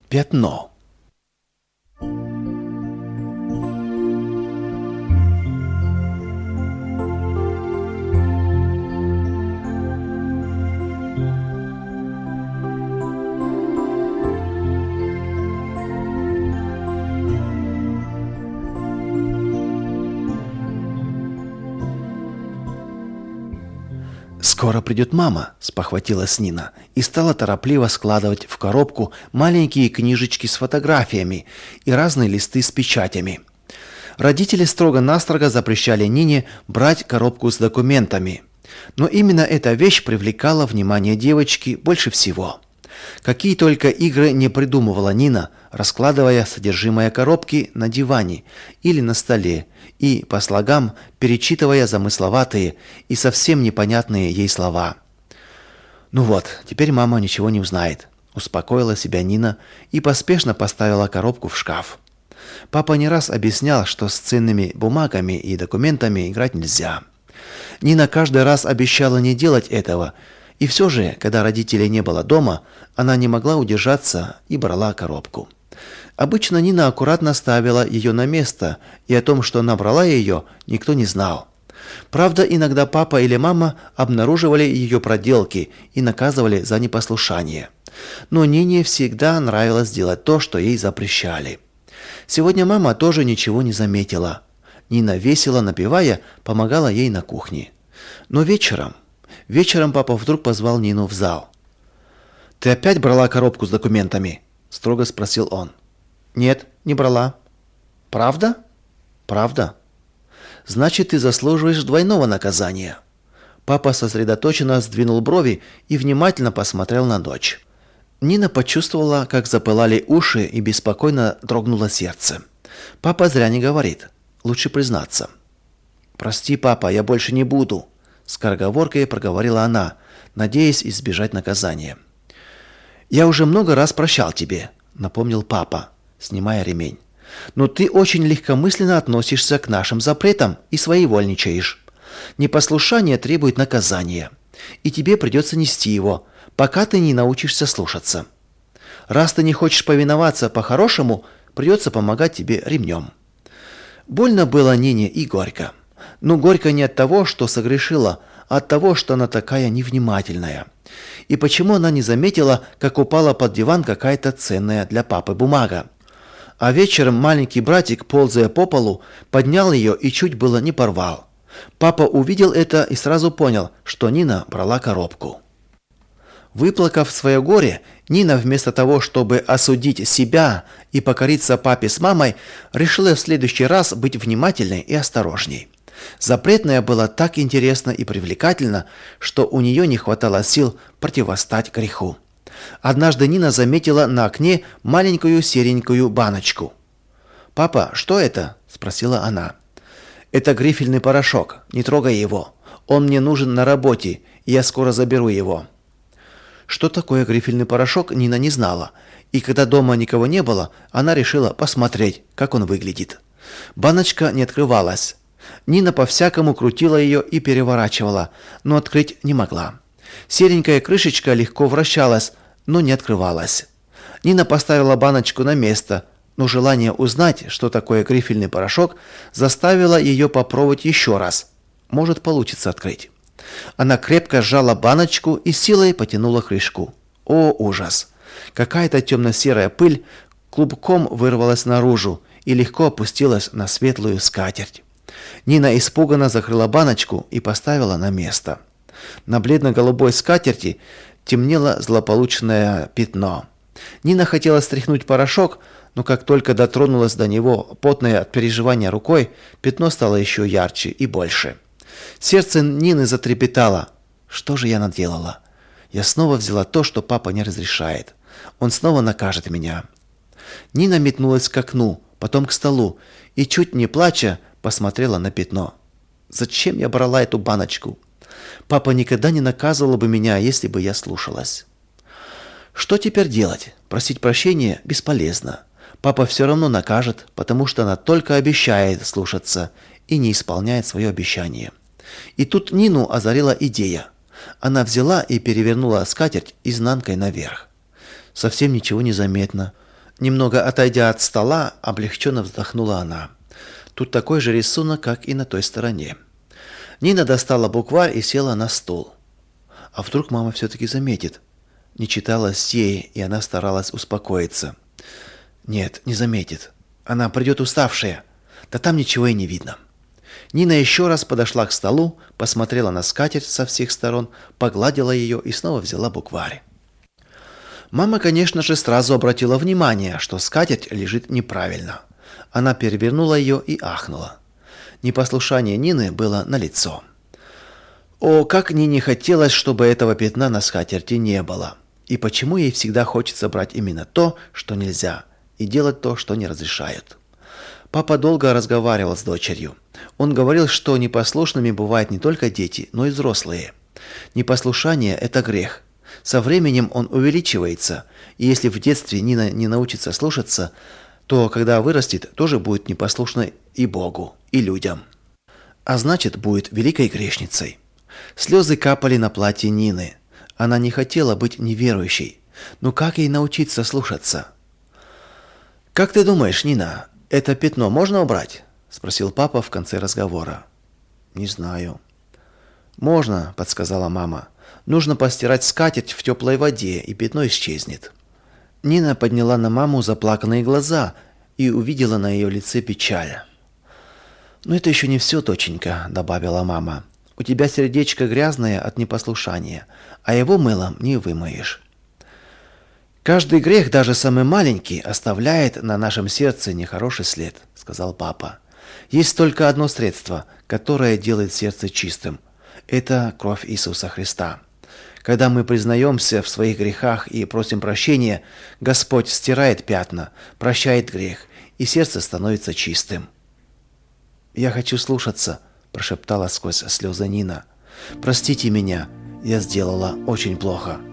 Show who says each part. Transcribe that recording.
Speaker 1: Пятно. «Скоро придет мама», – спохватилась Нина и стала торопливо складывать в коробку маленькие книжечки с фотографиями и разные листы с печатями. Родители строго-настрого запрещали Нине брать коробку с документами. Но именно эта вещь привлекала внимание девочки больше всего. Какие только игры не придумывала Нина, раскладывая содержимое коробки на диване или на столе и по слогам перечитывая замысловатые и совсем непонятные ей слова. «Ну вот, теперь мама ничего не узнает», – успокоила себя Нина и поспешно поставила коробку в шкаф. Папа не раз объяснял, что с ценными бумагами и документами играть нельзя. Нина каждый раз обещала не делать этого, и все же, когда родителей не было дома, она не могла удержаться и брала коробку. Обычно Нина аккуратно ставила ее на место, и о том, что она брала ее, никто не знал. Правда, иногда папа или мама обнаруживали ее проделки и наказывали за непослушание. Но Нине всегда нравилось делать то, что ей запрещали. Сегодня мама тоже ничего не заметила. Нина, весело напевая, помогала ей на кухне. Но вечером папа вдруг позвал Нину в зал. «Ты опять брала коробку с документами?» – строго спросил он. «Нет, не брала». «Правда?» «Правда». «Значит, ты заслуживаешь двойного наказания». Папа сосредоточенно сдвинул брови и внимательно посмотрел на дочь. Нина почувствовала, как запылали уши и беспокойно дрогнуло сердце. Папа зря не говорит. Лучше признаться. «Прости, папа, я больше не буду», – скороговоркой проговорила она, надеясь избежать наказания. «Я уже много раз прощал тебе», – напомнил папа, снимая ремень. «Но ты очень легкомысленно относишься к нашим запретам и своевольничаешь. Непослушание требует наказания, и тебе придется нести его, пока ты не научишься слушаться. Раз ты не хочешь повиноваться по-хорошему, придется помогать тебе ремнем». Больно было Нине и горько. Но горько не от того, что согрешила, а от того, что она такая невнимательная. И почему она не заметила, как упала под диван какая-то ценная для папы бумага. А вечером маленький братик, ползая по полу, поднял ее и чуть было не порвал. Папа увидел это и сразу понял, что Нина брала коробку. Выплакав свое горе, Нина вместо того, чтобы осудить себя и покориться папе с мамой, решила в следующий раз быть внимательной и осторожней. Запретное было так интересно и привлекательно, что у нее не хватало сил противостать греху. Однажды Нина заметила на окне маленькую серенькую баночку. «Папа, что это?» – спросила она. «Это грифельный порошок, не трогай его. Он мне нужен на работе, и я скоро заберу его». Что такое грифельный порошок, Нина не знала, и когда дома никого не было, она решила посмотреть, как он выглядит. Баночка не открывалась. Нина по-всякому крутила ее и переворачивала, но открыть не могла. Серенькая крышечка легко вращалась, но не открывалась. Нина поставила баночку на место, но желание узнать, что такое грифельный порошок, заставило ее попробовать еще раз. Может, получится открыть. Она крепко сжала баночку и силой потянула крышку. О, ужас! Какая-то темно-серая пыль клубком вырвалась наружу и легко опустилась на светлую скатерть. Нина испуганно закрыла баночку и поставила на место. На бледно-голубой скатерти темнело злополучное пятно. Нина хотела стряхнуть порошок, но как только дотронулась до него потной от переживания рукой, пятно стало еще ярче и больше. Сердце Нины затрепетало. Что же я наделала? Я снова взяла то, что папа не разрешает. Он снова накажет меня. Нина метнулась к окну, потом к столу и, чуть не плача, посмотрела на пятно. Зачем я брала эту баночку? Папа никогда не наказывал бы меня, если бы я слушалась. Что теперь делать? Просить прощения бесполезно. Папа все равно накажет, потому что она только обещает слушаться и не исполняет свое обещание. И тут Нину озарила идея. Она взяла и перевернула скатерть изнанкой наверх. Совсем ничего не заметно. Немного отойдя от стола, облегченно вздохнула она. Тут такой же рисунок, как и на той стороне. Нина достала букварь и села на стул. А вдруг мама все-таки заметит? Не читалось ей, и она старалась успокоиться. Нет, не заметит. Она придет уставшая. Да там ничего и не видно. Нина еще раз подошла к столу, посмотрела на скатерть со всех сторон, погладила ее и снова взяла букварь. Мама, конечно же, сразу обратила внимание, что скатерть лежит неправильно. Она перевернула ее и ахнула. Непослушание Нины было налицо. О, как Нине хотелось, чтобы этого пятна на скатерти не было. И почему ей всегда хочется брать именно то, что нельзя, и делать то, что не разрешают. Папа долго разговаривал с дочерью. Он говорил, что непослушными бывают не только дети, но и взрослые. Непослушание – это грех. Со временем он увеличивается, и если в детстве Нина не научится слушаться, то, когда вырастет, тоже будет непослушной и Богу, и людям. А значит, будет великой грешницей. Слезы капали на платье Нины. Она не хотела быть неверующей. Но как ей научиться слушаться? «Как ты думаешь, Нина, это пятно можно убрать?» – спросил папа в конце разговора. «Не знаю». «Можно», – подсказала мама. «Нужно постирать скатерть в теплой воде, и пятно исчезнет». Нина подняла на маму заплаканные глаза и увидела на ее лице печаль. «Но это еще не все, доченька», – добавила мама. «У тебя сердечко грязное от непослушания, а его мылом не вымоешь». «Каждый грех, даже самый маленький, оставляет на нашем сердце нехороший след», – сказал папа. «Есть только одно средство, которое делает сердце чистым. Это кровь Иисуса Христа. Когда мы признаемся в своих грехах и просим прощения, Господь стирает пятна, прощает грех, и сердце становится чистым». «Я хочу слушаться», – прошептала сквозь слезы Нина. «Простите меня, я сделала очень плохо».